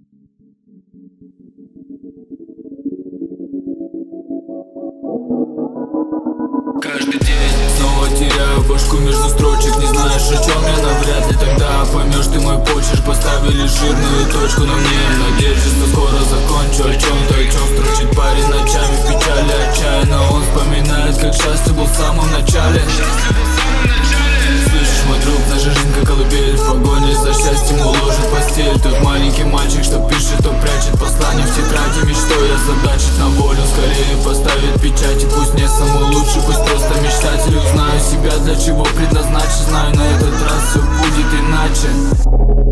Каждый день снова теряю башку между строчек. Не знаешь, о чем я, навряд ли тогда поймешь ты мой почерк. Поставили жирную точку на мне, надеюсь, что скоро закончу. О чем-то, о чем строчит парень ночами в печали. Отчаянно он вспоминает, как счастье был в самом начале. Слышишь, мой друг, наша жизнь как колыбель. В погоне за счастьем уложит постель. Тут маленький мальчик, что пишет, то прячет послание в тетради мечтой озадачить на волю. Скорее поставит печать, и пусть не самый лучший, пусть просто мечтатель. Узнаю себя, для чего предназначен. Знаю, на этот раз все будет иначе.